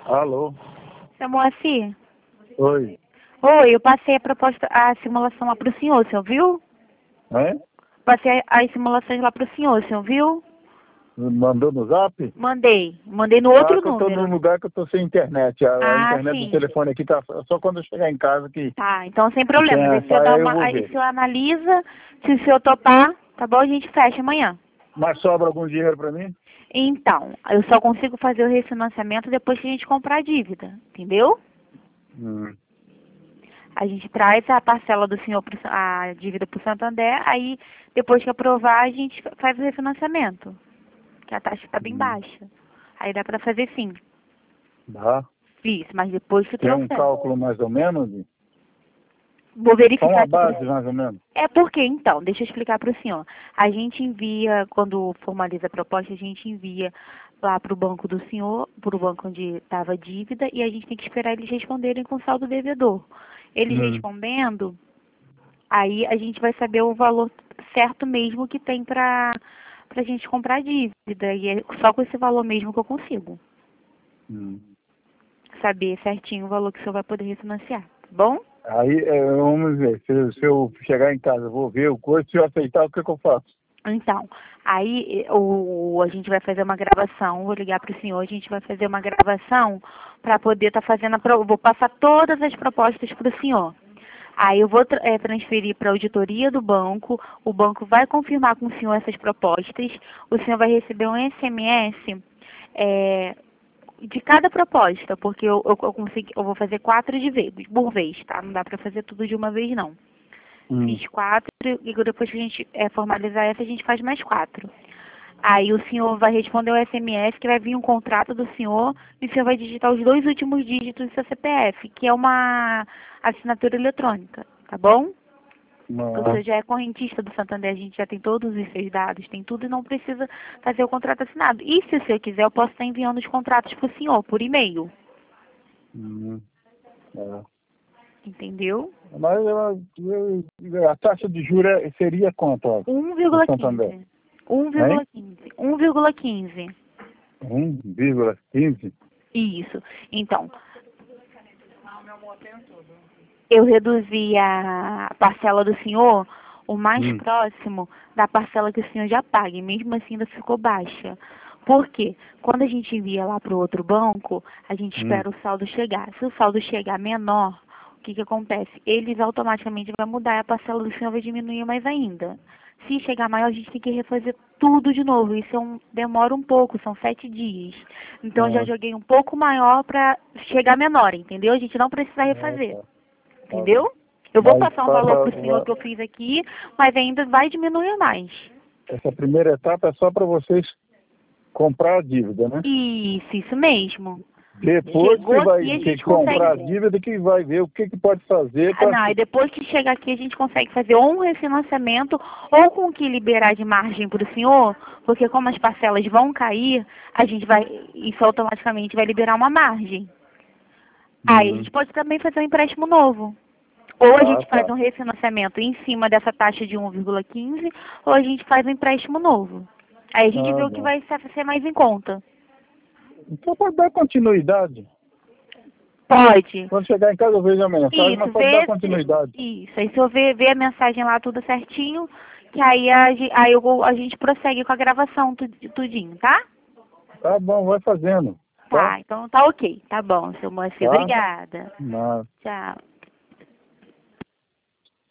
Alô? Seu Moacir? Oi. Oi, eu passei a simulação lá pro senhor viu? É? Passei as simulações lá pro senhor viu? Mandou no zap? Mandei no outro Que eu tô número. num lugar que eu tô sem internet. A Ah, internet do sim. telefone aqui tá só quando eu chegar em casa que Tá, então sem tem problema. Aí o senhor, Wi-Fi, aí eu vou aí o ver. senhor analisa, se o senhor topar, tá bom? A gente fecha amanhã. Mas sobra algum dinheiro pra mim? Então, eu só consigo fazer o refinanciamento depois que a gente comprar a dívida, entendeu? Hum. A gente traz a parcela do senhor, a dívida para o Santander, aí depois que aprovar a gente faz o refinanciamento, que a taxa está bem baixa. Aí dá para fazer sim. Dá. Isso, mas depois que Tem um trouxer. cálculo mais ou menos? Vou Só verificar uma aqui para. base mais ou menos? É porque, então, deixa eu explicar para o senhor. A gente envia, quando formaliza a proposta, a gente envia lá para o banco do senhor, para o banco onde estava a dívida, e a gente tem que esperar eles responderem com saldo devedor. Eles respondendo, aí a gente vai saber o valor certo mesmo que tem para a gente comprar a dívida. E é só com esse valor mesmo que eu consigo saber certinho o valor que o senhor vai poder refinanciar, tá bom? Aí, vamos ver, se eu chegar em casa, eu vou ver o curso, se eu aceitar, o que eu faço? Então, aí a gente vai fazer uma gravação, vou ligar para o senhor, a gente vai fazer uma gravação para poder estar fazendo vou passar todas as propostas para o senhor. Aí eu vou transferir para a auditoria do banco, o banco vai confirmar com o senhor essas propostas, o senhor vai receber um SMS de cada proposta, porque eu vou fazer 4 por vez, tá? Não dá para fazer tudo de uma vez, não. Fiz 4 e depois que a gente formalizar essa, a gente faz mais 4. Aí o senhor vai responder o SMS, que vai vir um contrato do senhor, e o senhor vai digitar os 2 últimos dígitos do seu CPF, que é uma assinatura eletrônica, tá bom? O senhor já é correntista do Santander, a gente já tem todos os seus dados, tem tudo e não precisa fazer o contrato assinado. E se o senhor quiser, eu posso estar enviando os contratos para o senhor, por e-mail. Entendeu? Mas a taxa de juros seria quanto? Ó, do Santander? 1,15. 1,15. 1,15? Isso. Então, eu reduzi a parcela do senhor o mais próximo da parcela que o senhor já paga, e mesmo assim ainda ficou baixa. Por quê? Quando a gente envia lá para o outro banco, a gente espera o saldo chegar. Se o saldo chegar menor, o que acontece? Eles automaticamente vão mudar e a parcela do senhor vai diminuir mais ainda. Se chegar maior, a gente tem que refazer tudo de novo. Isso demora um pouco, são 7 dias. Então, eu já joguei um pouco maior para chegar menor, entendeu? A gente não precisa refazer. Entendeu? Eu vou passar um valor para o senhor que eu fiz aqui, mas ainda vai diminuir mais. Essa primeira etapa é só para vocês comprar a dívida, né? Isso mesmo. Depois Chegou que vai aqui, a ter gente que comprar consegue. a dívida, que vai ver o que pode fazer para... Não, e depois que chegar aqui, a gente consegue fazer ou um refinanciamento, ou com o que liberar de margem para o senhor, porque como as parcelas vão cair, a gente vai, isso automaticamente vai liberar uma margem. Aí a gente pode também fazer um empréstimo novo. Ou a gente faz um refinanciamento em cima dessa taxa de 1,15, ou a gente faz um empréstimo novo. Aí a gente vê o que vai ser mais em conta. Então pode dar continuidade. Pode. Quando chegar em casa eu vejo a mensagem, mas pode dar continuidade. Isso, aí se eu ver a mensagem lá tudo certinho, que aí a gente prossegue com a gravação tudinho, tá? Tá bom, vai fazendo. Tá, então tá ok. Tá bom, seu Moacir. Tá? Obrigada. Não. Tchau.